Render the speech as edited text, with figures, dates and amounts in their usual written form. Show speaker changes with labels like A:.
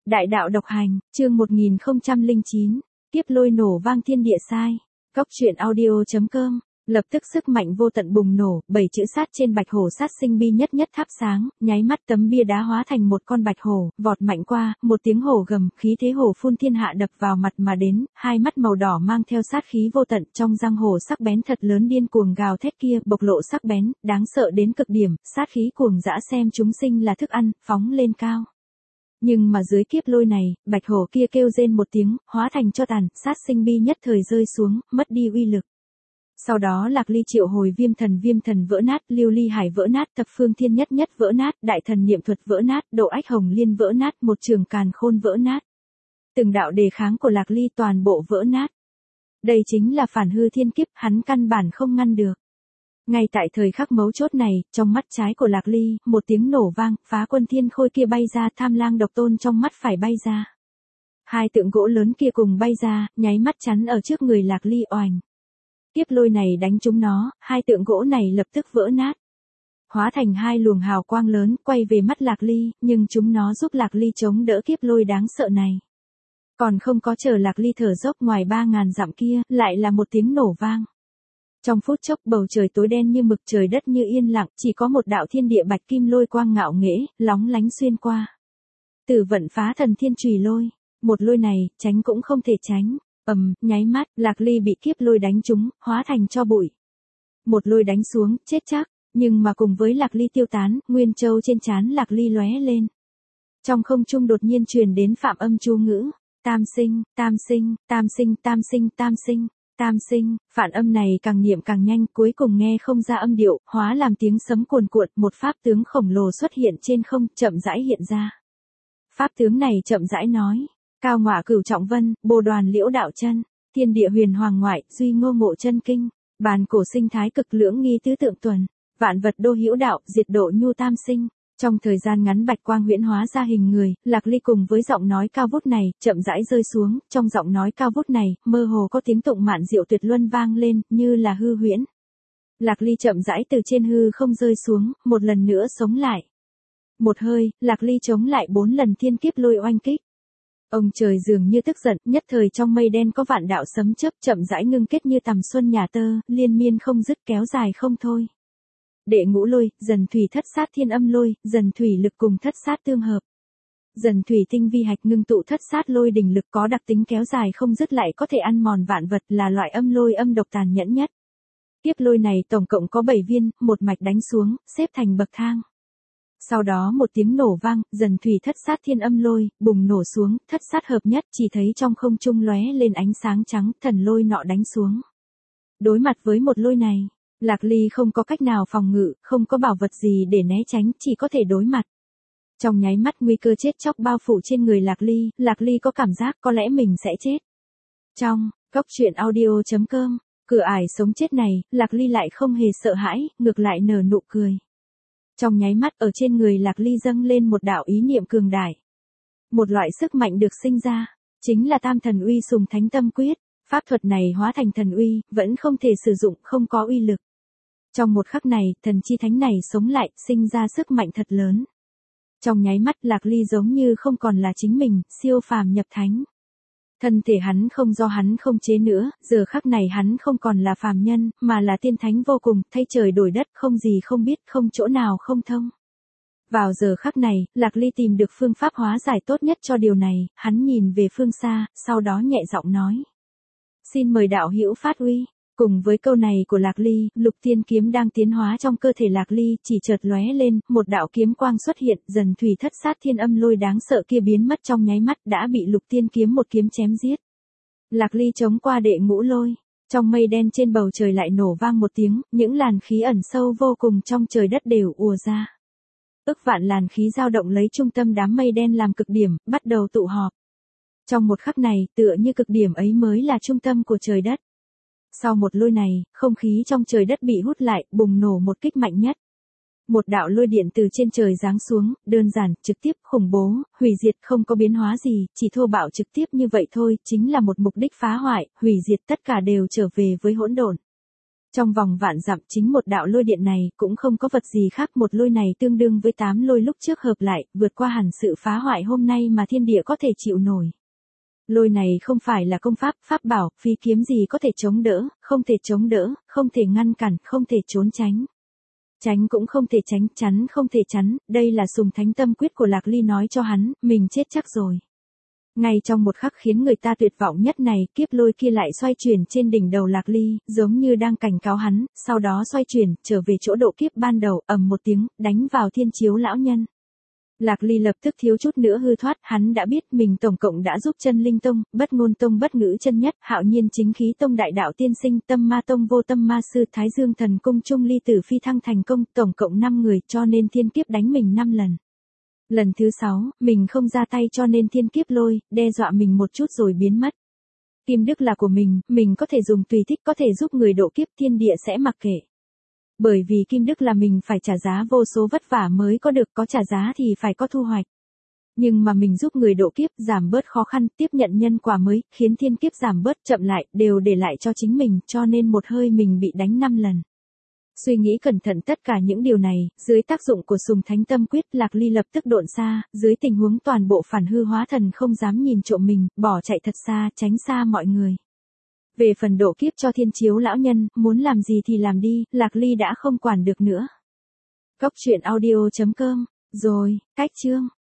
A: Đại đạo độc hành, chương 1009, tiếp lôi nổ vang thiên địa sai. Cóc truyện audio.com. Lập tức sức mạnh vô tận bùng nổ, 7 chữ sát trên bạch hổ sát sinh bi nhất nhất thắp sáng, nháy mắt tấm bia đá hóa thành một con bạch hổ, vọt mạnh qua, một tiếng hổ gầm, khí thế hổ phun thiên hạ đập vào mặt mà đến, hai mắt màu đỏ mang theo sát khí vô tận, trong răng hổ sắc bén thật lớn điên cuồng gào thét kia, bộc lộ sắc bén, đáng sợ đến cực điểm, sát khí cuồng dã xem chúng sinh là thức ăn, phóng lên cao. Nhưng mà dưới kiếp lôi này, bạch hổ kia kêu rên một tiếng, hóa thành cho tàn, sát sinh bi nhất thời rơi xuống, mất đi uy lực. Sau đó Lạc Ly triệu hồi viêm thần vỡ nát, lưu ly hải vỡ nát, thập phương thiên nhất nhất vỡ nát, đại thần niệm thuật vỡ nát, độ ách hồng liên vỡ nát, một trường càn khôn vỡ nát. Từng đạo đề kháng của Lạc Ly toàn bộ vỡ nát. Đây chính là phản hư thiên kiếp, hắn căn bản không ngăn được. Ngay tại thời khắc mấu chốt này, trong mắt trái của Lạc Ly, một tiếng nổ vang, phá quân thiên khôi kia bay ra, tham lang độc tôn trong mắt phải bay ra. Hai tượng gỗ lớn kia cùng bay ra, nháy mắt chắn ở trước người Lạc Ly oành. Kiếp lôi này đánh trúng nó, hai tượng gỗ này lập tức vỡ nát. Hóa thành hai luồng hào quang lớn, quay về mắt Lạc Ly, nhưng chúng nó giúp Lạc Ly chống đỡ kiếp lôi đáng sợ này. Còn không có chờ Lạc Ly thở dốc ngoài 3.000 dặm kia, lại là một tiếng nổ vang. Trong phút chốc bầu trời tối đen như mực, trời đất như yên lặng, chỉ có một đạo thiên địa bạch kim lôi quang ngạo nghễ, lóng lánh xuyên qua. Tử vận phá thần thiên chùy lôi, một lôi này, tránh cũng không thể tránh. Nháy mắt, Lạc Ly bị kiếp lôi đánh trúng, hóa thành tro bụi. Một lôi đánh xuống, chết chắc, nhưng mà cùng với Lạc Ly tiêu tán, nguyên châu trên trán Lạc Ly lóe lên. Trong không trung đột nhiên truyền đến phạm âm chú ngữ, tam sinh, tam sinh, tam sinh, tam sinh, tam sinh, tam sinh, phản âm này càng niệm càng nhanh, cuối cùng nghe không ra âm điệu, hóa làm tiếng sấm cuồn cuộn, một pháp tướng khổng lồ xuất hiện trên không, chậm rãi hiện ra. Pháp tướng này chậm rãi nói. Cao ngọa cửu trọng vân, bồ đoàn liễu đạo chân, thiên địa huyền hoàng ngoại, duy ngô ngộ chân kinh, bàn cổ sinh thái cực lưỡng nghi tứ tượng tuần, vạn vật đô hữu đạo, diệt độ nhu tam sinh. Trong thời gian ngắn bạch quang huyễn hóa ra hình người, Lạc Ly cùng với giọng nói cao vút này, chậm rãi rơi xuống, trong giọng nói cao vút này, mơ hồ có tiếng tụng mạn diệu tuyệt luân vang lên, như là hư huyễn. Lạc Ly chậm rãi từ trên hư không rơi xuống, một lần nữa sống lại. Một hơi, Lạc Ly chống lại 4 lần thiên kiếp lôi oanh kích. Ông trời dường như tức giận, nhất thời trong mây đen có vạn đạo sấm chớp chậm rãi ngưng kết như tầm xuân nhà tơ, liên miên không dứt kéo dài không thôi. Đệ ngũ lôi, dần thủy thất sát thiên âm lôi, dần thủy lực cùng thất sát tương hợp. Dần thủy tinh vi hạch ngưng tụ thất sát lôi đỉnh lực có đặc tính kéo dài không dứt lại có thể ăn mòn vạn vật, là loại âm lôi âm độc tàn nhẫn nhất. Kiếp lôi này tổng cộng có 7 viên, một mạch đánh xuống, xếp thành bậc thang. Sau đó một tiếng nổ vang, dần thủy thất sát thiên âm lôi, bùng nổ xuống, thất sát hợp nhất, chỉ thấy trong không trung lóe lên ánh sáng trắng, thần lôi nọ đánh xuống. Đối mặt với một lôi này, Lạc Ly không có cách nào phòng ngự, không có bảo vật gì để né tránh, chỉ có thể đối mặt. Trong nháy mắt nguy cơ chết chóc bao phủ trên người Lạc Ly có cảm giác có lẽ mình sẽ chết. Trong, cóc truyện audio.com, cửa ải sống chết này, Lạc Ly lại không hề sợ hãi, ngược lại nở nụ cười. Trong nháy mắt ở trên người Lạc Ly dâng lên một đạo ý niệm cường đại. Một loại sức mạnh được sinh ra, chính là tam thần uy sùng thánh tâm quyết. Pháp thuật này hóa thành thần uy, vẫn không thể sử dụng, không có uy lực. Trong một khắc này, thần chi thánh này sống lại, sinh ra sức mạnh thật lớn. Trong nháy mắt Lạc Ly giống như không còn là chính mình, siêu phàm nhập thánh. Thân thể hắn không do hắn không chế nữa, giờ khắc này hắn không còn là phàm nhân, mà là tiên thánh vô cùng, thay trời đổi đất, không gì không biết, không chỗ nào không thông. Vào giờ khắc này, Lạc Ly tìm được phương pháp hóa giải tốt nhất cho điều này, hắn nhìn về phương xa, sau đó nhẹ giọng nói. Xin mời đạo hữu phát uy. Cùng với câu này của Lạc Ly, lục tiên kiếm đang tiến hóa trong cơ thể Lạc Ly, chỉ chợt lóe lên, một đạo kiếm quang xuất hiện, dần thủy thất sát thiên âm lôi đáng sợ kia biến mất trong nháy mắt, đã bị lục tiên kiếm một kiếm chém giết. Lạc Ly chống qua đệ ngũ lôi, trong mây đen trên bầu trời lại nổ vang một tiếng, những làn khí ẩn sâu vô cùng trong trời đất đều ùa ra. Ức vạn làn khí dao động lấy trung tâm đám mây đen làm cực điểm, bắt đầu tụ họp. Trong một khắc này, tựa như cực điểm ấy mới là trung tâm của trời đất. Sau một lôi này, không khí trong trời đất bị hút lại, bùng nổ một kích mạnh nhất. Một đạo lôi điện từ trên trời giáng xuống, đơn giản, trực tiếp, khủng bố, hủy diệt, không có biến hóa gì, chỉ thô bạo trực tiếp như vậy thôi, chính là một mục đích phá hoại, hủy diệt, tất cả đều trở về với hỗn độn. Trong vòng vạn dặm chính một đạo lôi điện này cũng không có vật gì khác, một lôi này tương đương với 8 lôi lúc trước hợp lại, vượt qua hẳn sự phá hoại hôm nay mà thiên địa có thể chịu nổi. Lôi này không phải là công pháp, pháp bảo, phi kiếm gì có thể chống đỡ, không thể chống đỡ, không thể ngăn cản, không thể trốn tránh. Tránh cũng không thể tránh, chắn không thể chắn, đây là sùng thánh tâm quyết của Lạc Ly nói cho hắn, mình chết chắc rồi. Ngay trong một khắc khiến người ta tuyệt vọng nhất này, kiếp lôi kia lại xoay chuyển trên đỉnh đầu Lạc Ly, giống như đang cảnh cáo hắn, sau đó xoay chuyển, trở về chỗ độ kiếp ban đầu, ầm một tiếng, đánh vào Thiên Chiếu lão nhân. Lạc Ly lập tức thiếu chút nữa hư thoát, hắn đã biết mình tổng cộng đã giúp Chân Linh Tông, Bất Ngôn Tông bất ngữ chân nhất, Hạo Nhiên Chính Khí Tông Đại Đạo Tiên Sinh, Tâm Ma Tông Vô Tâm Ma Sư, Thái Dương Thần Cung Trung Ly Tử phi thăng thành công, tổng cộng 5 người, cho nên thiên kiếp đánh mình 5 lần. Lần thứ 6, mình không ra tay cho nên thiên kiếp lôi, đe dọa mình một chút rồi biến mất. Kim đức là của mình có thể dùng tùy thích, có thể giúp người độ kiếp, thiên địa sẽ mặc kệ. Bởi vì kim đức là mình phải trả giá vô số vất vả mới có được, có trả giá thì phải có thu hoạch. Nhưng mà mình giúp người độ kiếp, giảm bớt khó khăn, tiếp nhận nhân quả mới, khiến thiên kiếp giảm bớt chậm lại, đều để lại cho chính mình, cho nên một hơi mình bị đánh 5 lần. Suy nghĩ cẩn thận tất cả những điều này, dưới tác dụng của sùng thánh tâm quyết, Lạc Ly lập tức độn xa, dưới tình huống toàn bộ phản hư hóa thần không dám nhìn trộm mình, bỏ chạy thật xa, tránh xa mọi người. Về phần độ kiếp cho Thiên Chiếu lão nhân, muốn làm gì thì làm đi, Lạc Ly đã không quản được nữa. Cốc truyện audio.com, rồi, cách chương.